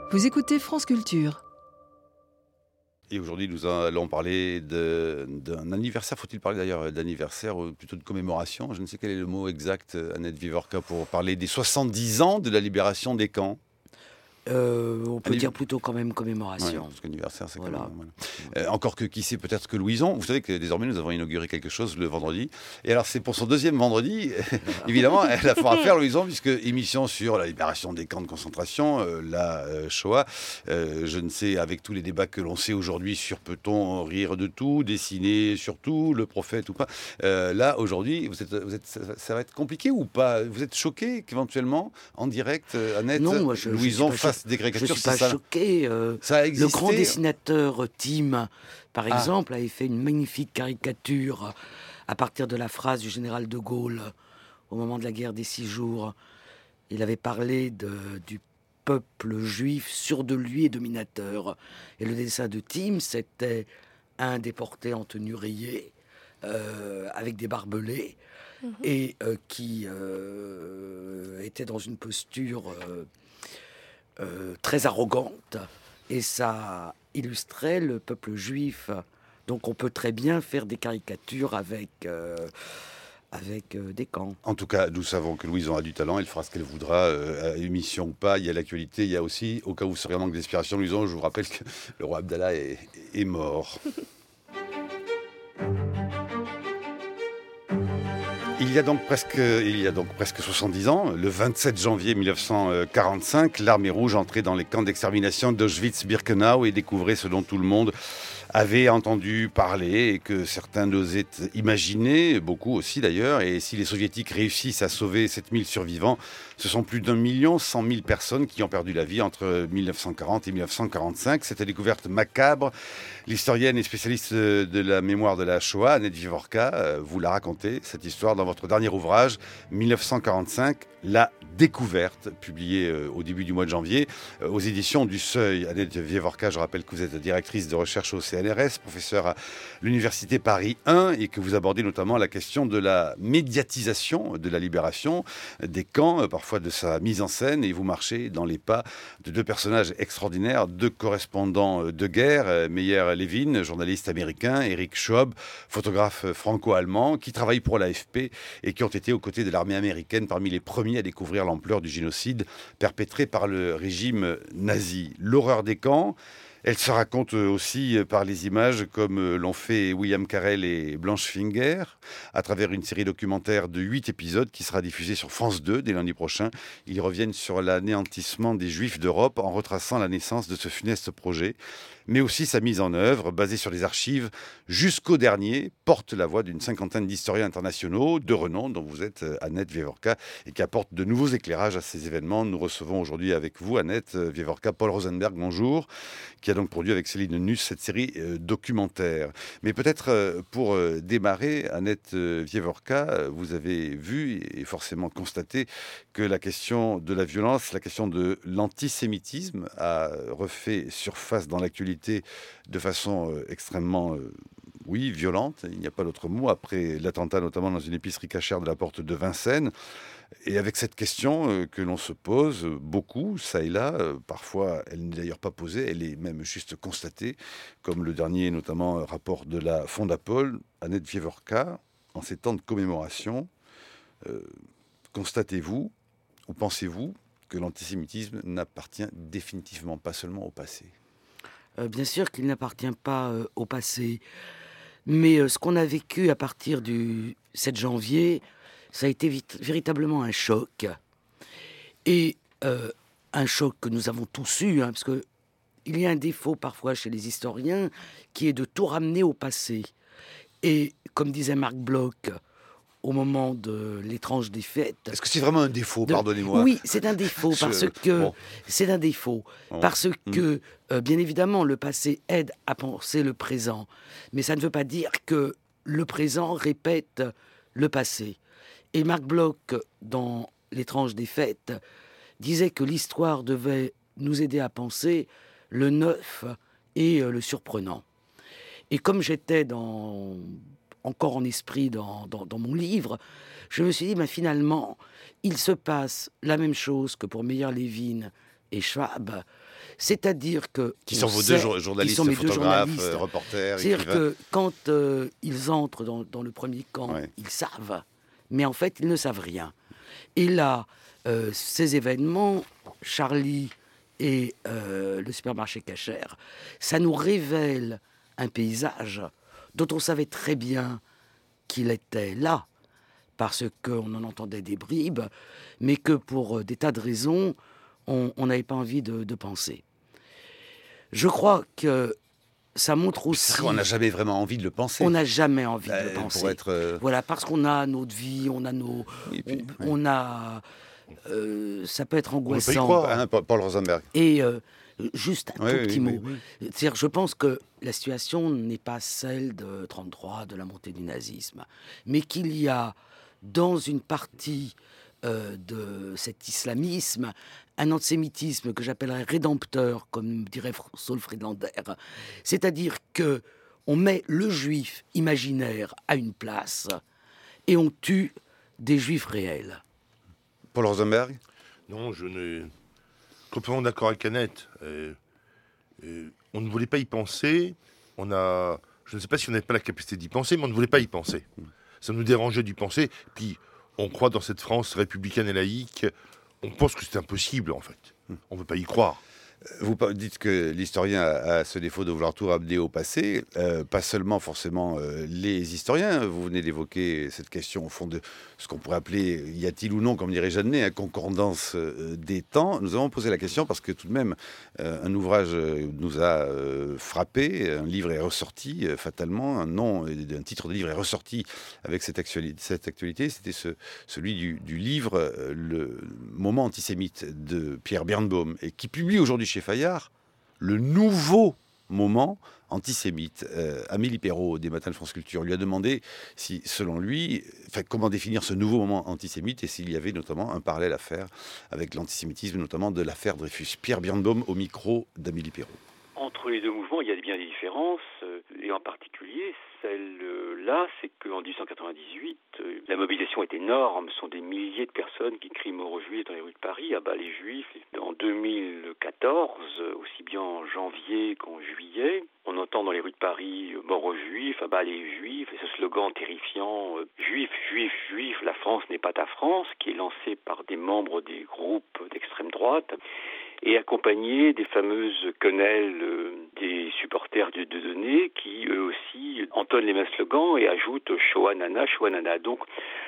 Vous écoutez France Culture. Et aujourd'hui, nous allons parler d'un anniversaire. Faut-il parler d'ailleurs d'anniversaire ou plutôt de commémoration? Je ne sais quel est le mot exact, Annette Vivorca, pour parler des 70 ans de la libération des camps. On peut Anniv- dire plutôt quand même Ouais, commémoration. parce qu'anniversaire, c'est Voilà. quand même... voilà. Encore que qui sait, peut-être que Louison. Vous savez que désormais, nous avons inauguré quelque chose le vendredi. Et alors, c'est pour son deuxième vendredi. Évidemment, elle a fort à faire, Louison, puisque émission sur la libération des camps de concentration, la Shoah. Je ne sais, avec tous les débats que l'on sait aujourd'hui sur peut-on rire de tout, dessiner sur tout, le prophète ou pas. Là, aujourd'hui, ça va être compliqué ou pas? Vous êtes choqué qu'éventuellement, en direct, Annette, Non, moi, je Louison suis pas fasse des Je caricatures? suis pas c'est ça. choqué. Ça a Le existé. grand dessinateur Tim, par exemple, avait fait une magnifique caricature à partir de la phrase du général de Gaulle au moment de la guerre des 6 jours. Il avait parlé du peuple juif sûr de lui et dominateur. Et le dessin de Tim, c'était un déporté en tenue rayée, avec des barbelés, et qui était dans une posture très arrogante, et ça illustrait le peuple juif. Donc on peut très bien faire des caricatures avec des camps. En tout cas, nous savons que Louison a du talent, elle fera ce qu'elle voudra, à émission ou pas. Il y a l'actualité, il y a aussi, au cas où vous seriez en manque d'inspiration, Louison, je vous rappelle que le roi Abdallah est mort. Il y a donc presque 70 ans, le 27 janvier 1945, l'armée rouge entrait dans les camps d'extermination d'Auschwitz-Birkenau et découvrait ce dont tout le monde avait entendu parler et que certains n'osaient imaginer, beaucoup aussi d'ailleurs. Et si les soviétiques réussissent à sauver 7000 survivants, ce sont plus d'1,1 million personnes qui ont perdu la vie entre 1940 et 1945. Cette découverte macabre, l'historienne et spécialiste de la mémoire de la Shoah, Annette Vivorca, vous la racontez, cette histoire, dans votre dernier ouvrage, 1945, La découverte, publié au début du mois de janvier, aux éditions du Seuil. Annette Vivorca, je rappelle que vous êtes directrice de recherche au CNRS, professeure à l'Université Paris 1, et que vous abordez notamment la question de la médiatisation de la libération des camps, parfois de sa mise en scène, et vous marchez dans les pas de deux personnages extraordinaires, deux correspondants de guerre, Meyer Levin, journaliste américain, Eric Schwab, photographe franco-allemand, qui travaillent pour l'AFP et qui ont été aux côtés de l'armée américaine parmi les premiers à découvrir l'ampleur du génocide perpétré par le régime nazi. L'horreur des camps, elle se raconte aussi par les images comme l'ont fait William Carell et Blanche Finger à travers une série documentaire de 8 épisodes qui sera diffusée sur France 2 dès lundi prochain. Ils reviennent sur l'anéantissement des Juifs d'Europe en retraçant la naissance de ce funeste projet, mais aussi sa mise en œuvre, basée sur les archives jusqu'au dernier, porte la voix d'une cinquantaine d'historiens internationaux de renom, dont vous êtes Annette Vivorca, et qui apportent de nouveaux éclairages à ces événements. Nous recevons aujourd'hui avec vous, Annette Vivorca, Paul Rosenberg, bonjour, qui a donc produit avec Céline Nuss cette série documentaire. Mais peut-être pour démarrer, Annette Vivorca, vous avez vu et forcément constaté que la question de la violence, la question de l'antisémitisme a refait surface dans l'actualité de façon extrêmement violente, il n'y a pas d'autre mot, après l'attentat notamment dans une épicerie cachère de la porte de Vincennes. Et avec cette question que l'on se pose beaucoup, ça et là, parfois elle n'est d'ailleurs pas posée, elle est même juste constatée, comme le dernier notamment rapport de la Fondapol, Annette Vivorca, en ces temps de commémoration, constatez-vous ou pensez-vous que l'antisémitisme n'appartient définitivement pas seulement au passé? Bien sûr qu'il n'appartient pas au passé, mais ce qu'on a vécu à partir du 7 janvier, ça a été véritablement un choc. Et un choc que nous avons tous eu, parce qu'il y a un défaut parfois chez les historiens, qui est de tout ramener au passé. Et comme disait Marc Bloch, au moment de l'étrange défaite... Est-ce que c'est vraiment un défaut, pardonnez-moi? Oui, c'est un défaut, c'est un défaut, parce que, bien évidemment, le passé aide à penser le présent, mais ça ne veut pas dire que le présent répète le passé. Et Marc Bloch, dans l'étrange défaite, disait que l'histoire devait nous aider à penser le neuf et le surprenant. Et comme j'étais encore en esprit dans mon livre, je me suis dit, finalement, il se passe la même chose que pour Meyer Levin et Schwab, C'est-à-dire que... Qui sont vos deux journalistes, photographes, reporters, c'est-à-dire écrivains. que quand ils entrent dans le premier camp, ils savent, mais en fait, ils ne savent rien. Et là, ces événements, Charlie et le supermarché Cachère, ça nous révèle un paysage dont on savait très bien qu'il était là, parce qu'on en entendait des bribes, mais que pour des tas de raisons, on n'avait pas envie de penser. Je crois que ça montre aussi... On n'a jamais vraiment envie de le penser. On n'a jamais envie de le penser. Pour être... Voilà, parce qu'on a notre vie, on a nos... Oui, puis, on a... ça peut être angoissant. On peut y croire, hein, Paul Rosenberg. Et juste un tout petit mot. Oui. C'est-à-dire, je pense que la situation n'est pas celle de 1933, de la montée du nazisme, mais qu'il y a dans une partie de cet islamisme un antisémitisme que j'appellerais rédempteur, comme dirait Saul Friedlander. C'est-à-dire que on met le juif imaginaire à une place et on tue des juifs réels. Paul Rosenberg ? Non, je ne... Complètement d'accord avec Annette. On ne voulait pas y penser. Je ne sais pas si on n'avait pas la capacité d'y penser, mais on ne voulait pas y penser. Ça nous dérangeait d'y penser. Puis, on croit dans cette France républicaine et laïque. On pense que c'est impossible, en fait. On ne veut pas y croire. Vous dites que l'historien a ce défaut de vouloir tout ramener au passé, pas seulement forcément les historiens. Vous venez d'évoquer cette question au fond de ce qu'on pourrait appeler, y a-t-il ou non, comme dirait Jeannet, concordance des temps. Nous avons posé la question parce que tout de même, un ouvrage nous a frappé, un livre est ressorti fatalement, un titre de livre est ressorti avec cette actualité. C'était celui du livre Le moment antisémite de Pierre Birnbaum, et qui publie aujourd'hui chez Fayard le nouveau moment antisémite. Amélie Perrault des Matins de France Culture lui a demandé si, selon lui, comment définir ce nouveau moment antisémite et s'il y avait notamment un parallèle à faire avec l'antisémitisme, notamment de l'affaire Dreyfus. Pierre Birnbaum au micro d'Amélie Perrault. Entre les deux mouvements, il y a bien des différences, et en particulier celle-là, c'est qu'en 1898, la mobilisation est énorme, ce sont des milliers de personnes qui crient mort aux Juifs dans les rues de Paris, les Juifs. En 2014, aussi bien en janvier qu'en juillet, on entend dans les rues de Paris mort aux Juifs, les Juifs, et ce slogan terrifiant Juifs, Juifs, Juifs, la France n'est pas ta France, qui est lancé par des membres des groupes d'extrême droite, et accompagné des fameuses quenelles des supporters de Dieudonné qui, eux aussi, entonnent les mêmes slogans et ajoutent « Shoah Nana, Shoah Nana ». Donc,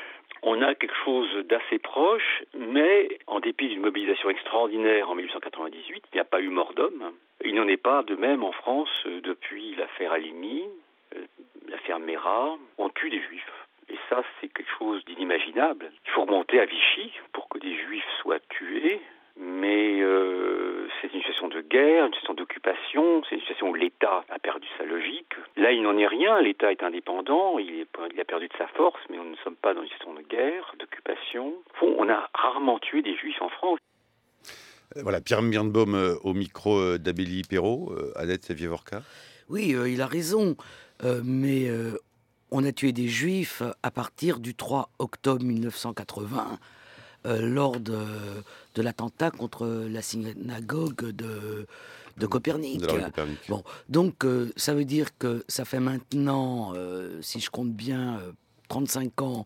on a quelque chose d'assez proche, mais en dépit d'une mobilisation extraordinaire en 1898, il n'y a pas eu mort d'homme. Il n'en est pas de même en France depuis l'affaire Halimi, l'affaire Mera. On tue des Juifs. Et ça, c'est quelque chose d'inimaginable. Il faut remonter à Vichy pour que des Juifs soient tués. Mais c'est une situation de guerre, une situation d'occupation, c'est une situation où l'État a perdu sa logique. Là, il n'en est rien, l'État est indépendant, il a perdu de sa force, mais nous ne sommes pas dans une situation de guerre, d'occupation. Au fond, on a rarement tué des Juifs en France. Voilà, Pierre Birnbaum au micro d'Amélie Perrault, Annette Vievorka. Oui, il a raison, mais on a tué des Juifs à partir du 3 octobre 1980, lors de l'attentat contre la synagogue de Copernic. Bon, donc ça veut dire que ça fait maintenant, si je compte bien, 35 ans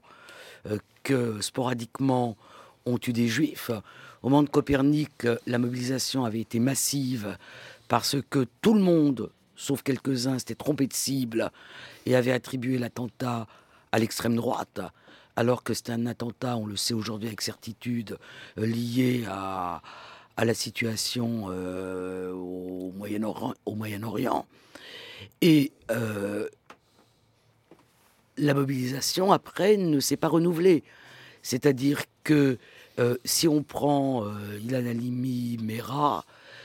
que sporadiquement on tue des Juifs. Au moment de Copernic, la mobilisation avait été massive parce que tout le monde, sauf quelques-uns, s'était trompé de cible et avait attribué l'attentat à l'extrême droite, alors que c'est un attentat, on le sait aujourd'hui avec certitude, lié à la situation au Moyen-Orient. Et la mobilisation, après, ne s'est pas renouvelée. C'est-à-dire que si on prend Ilan Halimi, Mera,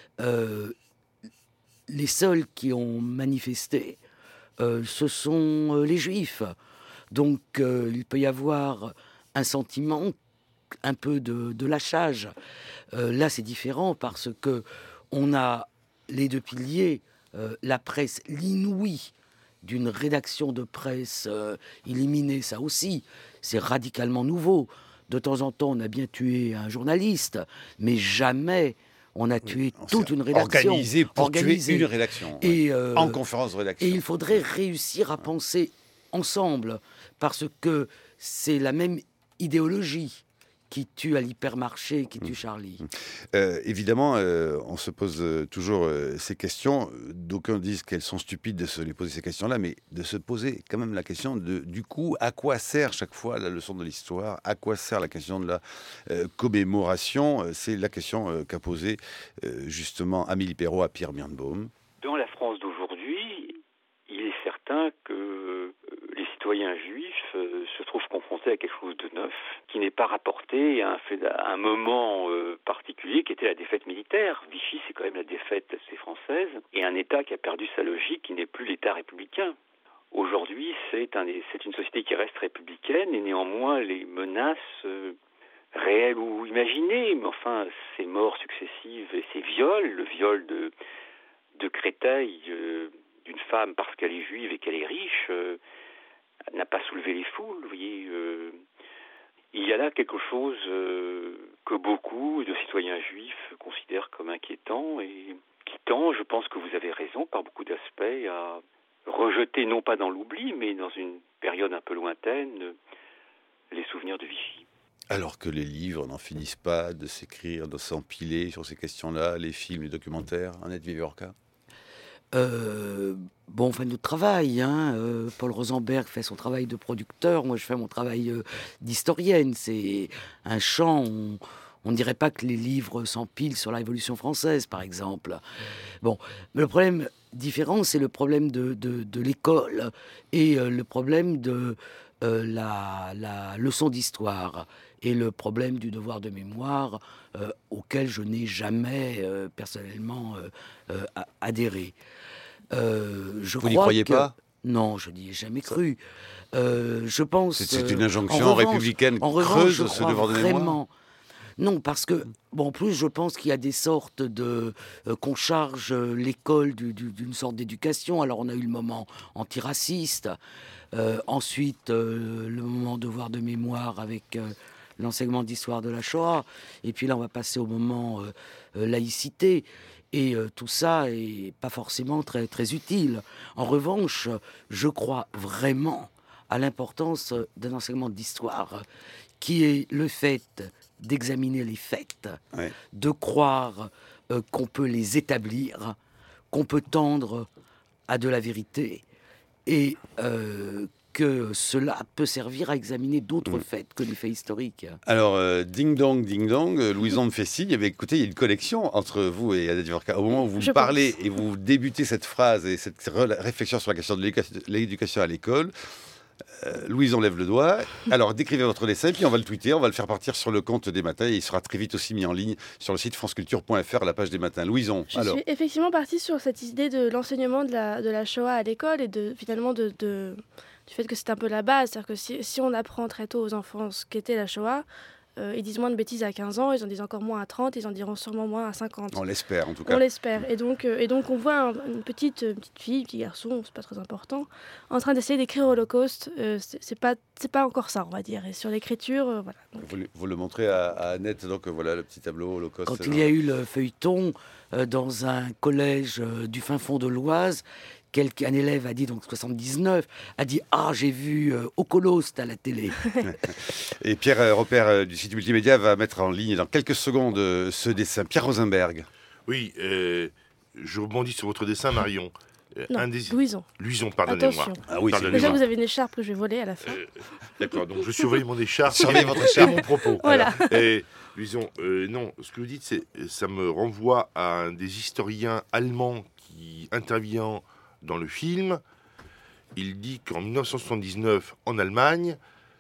les seuls qui ont manifesté, ce sont les Juifs. Donc, il peut y avoir un sentiment un peu de lâchage. Là, c'est différent parce que on a les deux piliers, la presse, l'inouï d'une rédaction de presse illuminée, ça aussi, c'est radicalement nouveau. De temps en temps, on a bien tué un journaliste, mais jamais On a tué toute une rédaction. Organisé tuer une rédaction. Et, en conférence de rédaction. Et il faudrait réussir à penser ensemble, parce que c'est la même idéologie qui tue à l'hypermarché, qui tue Charlie. Évidemment, on se pose toujours ces questions. D'aucuns disent qu'elles sont stupides de se les poser ces questions-là, mais de se poser quand même la question de, du coup, à quoi sert chaque fois la leçon de l'histoire? À quoi sert la question de la commémoration? C'est la question qu'a posée justement Amélie Perrault à Pierre Birnbaum. Dans la France d'aujourd'hui, il est certain que les citoyens juifs se trouvent confrontés à quelque chose de neuf, qui n'est pas rapporté à un moment particulier qui était la défaite militaire. Vichy, c'est quand même la défaite assez française, et un État qui a perdu sa logique, qui n'est plus l'État républicain. Aujourd'hui, c'est une société qui reste républicaine, et néanmoins les menaces réelles ou imaginées, mais enfin ces morts successives et ces viols, le viol de Créteil d'une femme parce qu'elle est juive et qu'elle est riche, n'a pas soulevé les foules. Vous voyez, il y a là quelque chose que beaucoup de citoyens juifs considèrent comme inquiétant et qui tend, je pense que vous avez raison, par beaucoup d'aspects, à rejeter, non pas dans l'oubli, mais dans une période un peu lointaine, les souvenirs de Vichy. Alors que les livres n'en finissent pas de s'écrire, de s'empiler sur ces questions-là, les films, les documentaires, Annette Viviorca. On fait notre travail. Paul Rosenberg fait son travail de producteur. Moi, je fais mon travail d'historienne. C'est un champ. On ne dirait pas que les livres s'empilent sur la Révolution française, par exemple. Bon, mais le problème différent, c'est le problème de l'école et le problème de la leçon d'histoire et le problème du devoir de mémoire auquel je n'ai jamais personnellement adhéré. Vous n'y croyez pas ? Non, je n'y ai jamais cru. Je pense... C'est une injonction républicaine creuse, ce devoir de mémoire ? Non, parce que, en plus, je pense qu'il y a des sortes qu'on charge l'école d'une sorte d'éducation. Alors, on a eu le moment antiraciste, ensuite, le moment devoir de mémoire avec l'enseignement d'histoire de la Shoah, et puis là, on va passer au moment laïcité. Et tout ça est pas forcément très, très utile. En revanche, je crois vraiment à l'importance d'un enseignement d'histoire qui est le fait d'examiner les faits, ouais, de croire qu'on peut les établir, qu'on peut tendre à de la vérité et que cela peut servir à examiner d'autres faits que les faits historiques. Alors, ding dong, Louison me fait signe. Écoutez, il y a une connexion entre vous et Annette Viviorca. Au moment où vous parlez et vous débutez cette phrase et cette réflexion sur la question de l'éducation à l'école, Louison lève le doigt. Alors, décrivez votre dessin, puis on va le tweeter, on va le faire partir sur le compte des Matins, et il sera très vite aussi mis en ligne sur le site franceculture.fr, à la page des Matins. Louison, Je suis effectivement partie sur cette idée de l'enseignement de la Shoah à l'école et finalement du fait que c'est un peu la base. C'est-à-dire que si on apprend très tôt aux enfants ce qu'était la Shoah, ils disent moins de bêtises à 15 ans, ils en disent encore moins à 30, ils en diront sûrement moins à 50. On l'espère, en tout cas. On l'espère. Et donc on voit une petite fille, un petit garçon, c'est pas très important, en train d'essayer d'écrire Holocauste. C'est pas encore ça, on va dire. Et sur l'écriture, voilà. Donc... Vous le montrez à Annette, donc voilà le petit tableau Holocauste. Quand il y a eu le feuilleton dans un collège du fin fond de l'Oise, un élève a dit, donc 79, a dit « Ah, j'ai vu Holocauste à la télé ». Et Pierre Repère du site Multimédia va mettre en ligne dans quelques secondes ce dessin. Pierre Rosenberg. Oui, je rebondis sur votre dessin, Marion. Louison. Louison, pardonnez-moi. Attention. Ah oui, déjà, vous avez une écharpe que je vais voler à la fin. D'accord, donc je surveille mon écharpe. Surveillez votre écharpe. Et mon propos. Voilà. Et Louison, non, ce que vous dites, ça me renvoie à un des historiens allemands qui intervient dans le film. Il dit qu'en 1979, en Allemagne,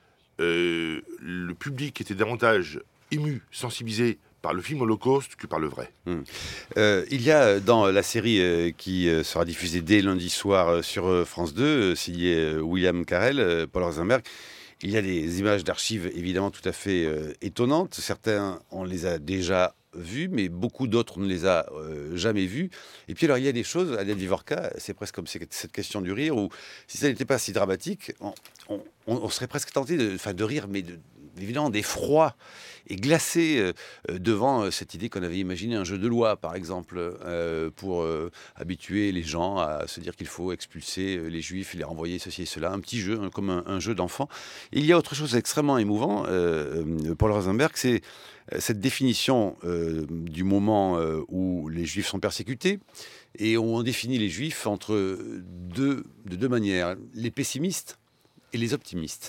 le public était davantage ému, sensibilisé par le film Holocauste que par le vrai. Il y a dans la série qui sera diffusée dès lundi soir sur France 2, signée William Carell, Paul Rosenberg, il y a des images d'archives évidemment tout à fait étonnantes. Certains, on les a déjà vus, mais beaucoup d'autres, on ne les a jamais vus. Et puis alors, il y a des choses, Annette Viviorca, c'est presque comme cette question du rire, où si ça n'était pas si dramatique, on serait presque tenté de rire, mais évidemment d'effroi et glacé devant cette idée qu'on avait imaginé un jeu de loi, par exemple, pour habituer les gens à se dire qu'il faut expulser les juifs, les renvoyer, ceci et cela, un petit jeu, comme un jeu d'enfant. Et il y a autre chose d'extrêmement émouvant, Paul Rosenberg, c'est cette définition du moment où les juifs sont persécutés, et on définit les juifs de deux manières, les pessimistes et les optimistes.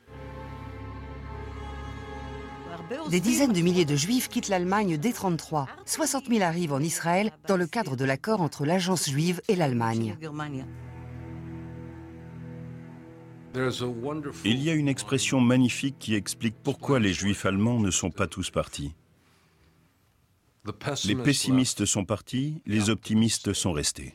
Des dizaines de milliers de Juifs quittent l'Allemagne dès 1933. 60 000 arrivent en Israël dans le cadre de l'accord entre l'Agence juive et l'Allemagne. Il y a une expression magnifique qui explique pourquoi les Juifs allemands ne sont pas tous partis. Les pessimistes sont partis, les optimistes sont restés.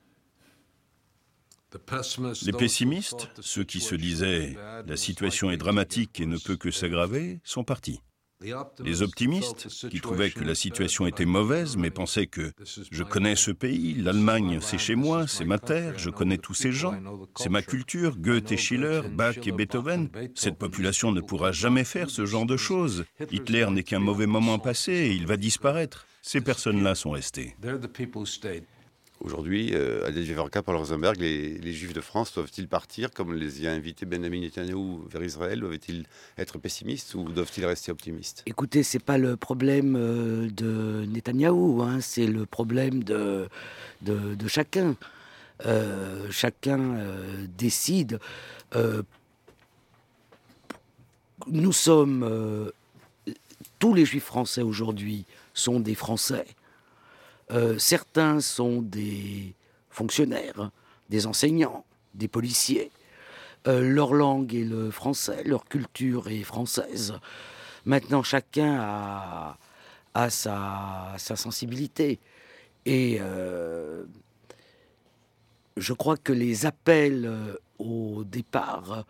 Les pessimistes, ceux qui se disaient « la situation est dramatique et ne peut que s'aggraver », sont partis. Les optimistes, qui trouvaient que la situation était mauvaise, mais pensaient que « je connais ce pays, l'Allemagne c'est chez moi, c'est ma terre, je connais tous ces gens, c'est ma culture, Goethe et Schiller, Bach et Beethoven, cette population ne pourra jamais faire ce genre de choses. Hitler n'est qu'un mauvais moment passé et il va disparaître. » Ces personnes-là sont restées. Aujourd'hui, Annette Vivorka, Paul Rosenberg, les Juifs de France doivent-ils partir, comme les y a invités Benjamin Netanyahou vers Israël? Doivent-ils être pessimistes ou doivent-ils rester optimistes? Écoutez, c'est pas le problème de Netanyahou, hein, c'est le problème de chacun. Chacun décide. Nous sommes... tous les Juifs français aujourd'hui sont des Français. Certains sont des fonctionnaires, des enseignants, des policiers. Leur langue est le français, leur culture est française. Maintenant, chacun a sa sensibilité. Et je crois que les appels au départ,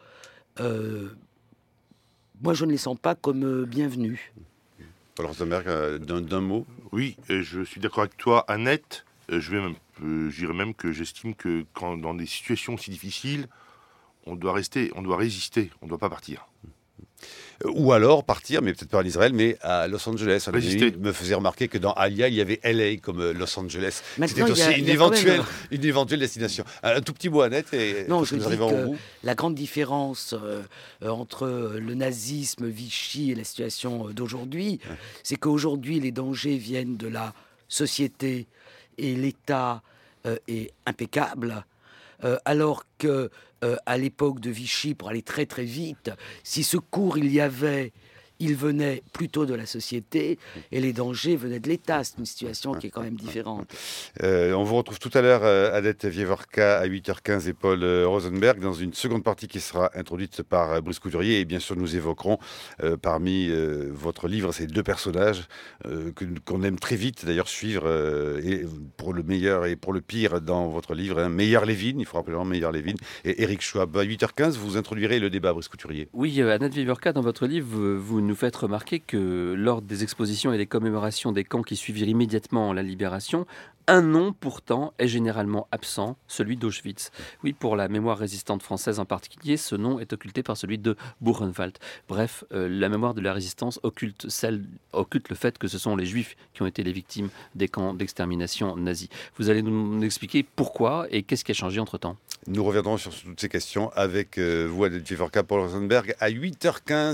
moi je ne les sens pas comme bienvenus. Paul Rosenberg, d'un mot? Oui, je suis d'accord avec toi, Annette. Je dirais même que j'estime que quand dans des situations si difficiles, on doit rester, on doit résister, on ne doit pas partir. Ou alors partir, mais peut-être pas en Israël, mais à Los Angeles. Résister. Me faisait remarquer que dans Alia, il y avait LA comme Los Angeles. Maintenant, c'était aussi une éventuelle destination. Un tout petit mot, Annette, et non, je dis que bout. La grande différence entre le nazisme, Vichy et la situation d'aujourd'hui, c'est qu'aujourd'hui, les dangers viennent de la société et l'État est impeccable, alors que à l'époque de Vichy, pour aller très très vite, si secours il y avait, il venait plutôt de la société et les dangers venaient de l'État. C'est une situation qui est quand même différente. On vous retrouve tout à l'heure, Annette Vivorka, à 8h15 et Paul Rosenberg, dans une seconde partie qui sera introduite par Brice Couturier. Et bien sûr, nous évoquerons parmi votre livre ces deux personnages qu'on aime très vite d'ailleurs suivre, et pour le meilleur et pour le pire dans votre livre, hein, Meyer Levin, il faut rappeler Meyer Levin, et Eric Schwab. À 8h15, vous introduirez le débat, Brice Couturier. Oui, Annette Vivorka, dans votre livre, vous nous faites remarquer que lors des expositions et des commémorations des camps qui suivirent immédiatement la libération, un nom pourtant est généralement absent, celui d'Auschwitz. Oui, pour la mémoire résistante française en particulier, ce nom est occulté par celui de Buchenwald. Bref, la mémoire de la résistance occulte le fait que ce sont les Juifs qui ont été les victimes des camps d'extermination nazis. Vous allez nous expliquer pourquoi et qu'est-ce qui a changé entre-temps. Nous reviendrons sur toutes ces questions avec vous, Annette Vivorka, Paul Rosenberg, à 8h15.